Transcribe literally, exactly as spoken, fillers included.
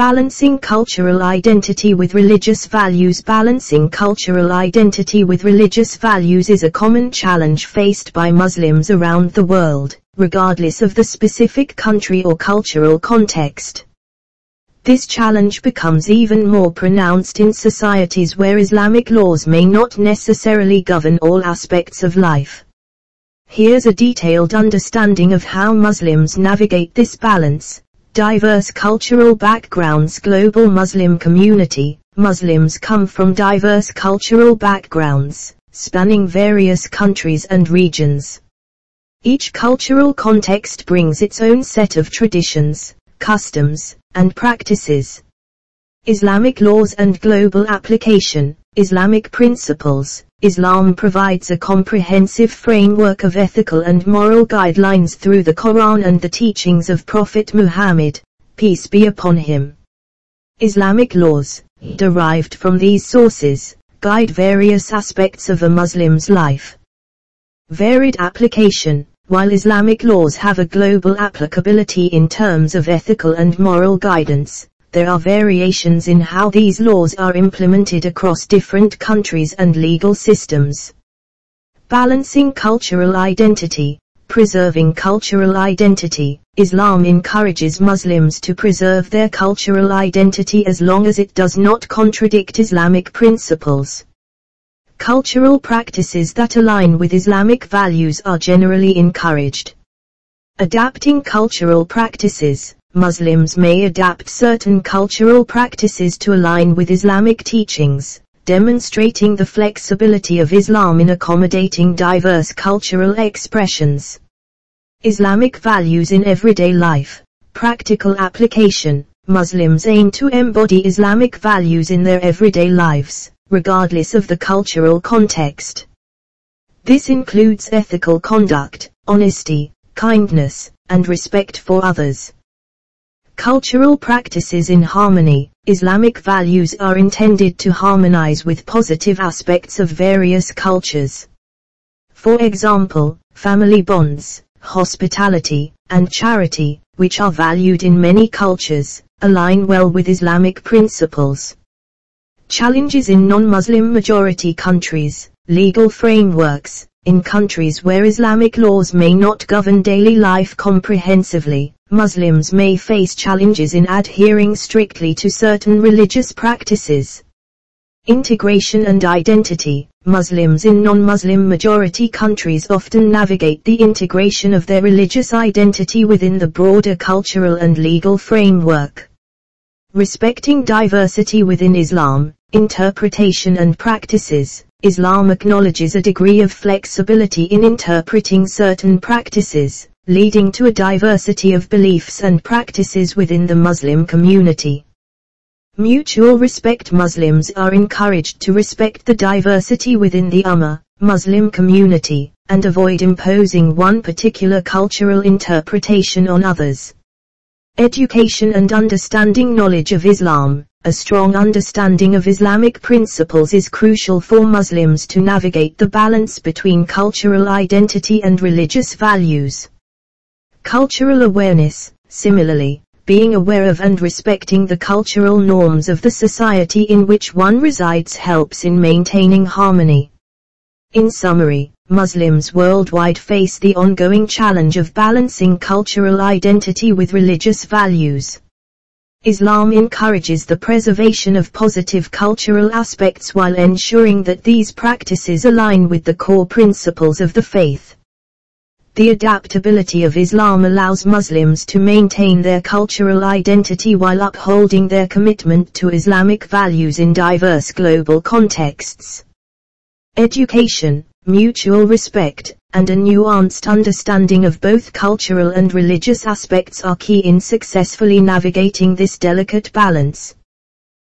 Balancing cultural identity with religious values. Balancing cultural identity with religious values is a common challenge faced by Muslims around the world, regardless of the specific country or cultural context. This challenge becomes even more pronounced in societies where Islamic laws may not necessarily govern all aspects of life. Here's a detailed understanding of how Muslims navigate this balance. Diverse cultural backgrounds. Global Muslim community. Muslims come from diverse cultural backgrounds, spanning various countries and regions. Each cultural context brings its own set of traditions, customs, and practices. Islamic laws and global application. Islamic principles. Islam provides a comprehensive framework of ethical and moral guidelines through the Quran and the teachings of Prophet Muhammad, peace be upon him. Islamic laws, derived from these sources, guide various aspects of a Muslim's life. Varied application. While Islamic laws have a global applicability in terms of ethical and moral guidance, there are variations in how these laws are implemented across different countries and legal systems. Balancing cultural identity. Preserving cultural identity. Islam encourages Muslims to preserve their cultural identity as long as it does not contradict Islamic principles. Cultural practices that align with Islamic values are generally encouraged. Adapting cultural practices. Muslims may adapt certain cultural practices to align with Islamic teachings, demonstrating the flexibility of Islam in accommodating diverse cultural expressions. Islamic values in everyday life. Practical application. Muslims aim to embody Islamic values in their everyday lives, regardless of the cultural context. This includes ethical conduct, honesty, kindness, and respect for others. Cultural practices in harmony. Islamic values are intended to harmonize with positive aspects of various cultures. For example, family bonds, hospitality, and charity, which are valued in many cultures, align well with Islamic principles. Challenges in non-Muslim majority countries. Legal frameworks. In countries where Islamic laws may not govern daily life comprehensively, Muslims may face challenges in adhering strictly to certain religious practices. Integration and identity. Muslims in non-Muslim majority countries often navigate the integration of their religious identity within the broader cultural and legal framework. Respecting diversity within Islam. Interpretation and practices. Islam acknowledges a degree of flexibility in interpreting certain practices, leading to a diversity of beliefs and practices within the Muslim community. Mutual respect. Muslims are encouraged to respect the diversity within the Ummah, Muslim community, and avoid imposing one particular cultural interpretation on others. Education and understanding. Knowledge of Islam. A strong understanding of Islamic principles is crucial for Muslims to navigate the balance between cultural identity and religious values. Cultural awareness. Similarly, being aware of and respecting the cultural norms of the society in which one resides helps in maintaining harmony. In summary, Muslims worldwide face the ongoing challenge of balancing cultural identity with religious values. Islam encourages the preservation of positive cultural aspects while ensuring that these practices align with the core principles of the faith. The adaptability of Islam allows Muslims to maintain their cultural identity while upholding their commitment to Islamic values in diverse global contexts. Education, mutual respect, and a nuanced understanding of both cultural and religious aspects are key in successfully navigating this delicate balance.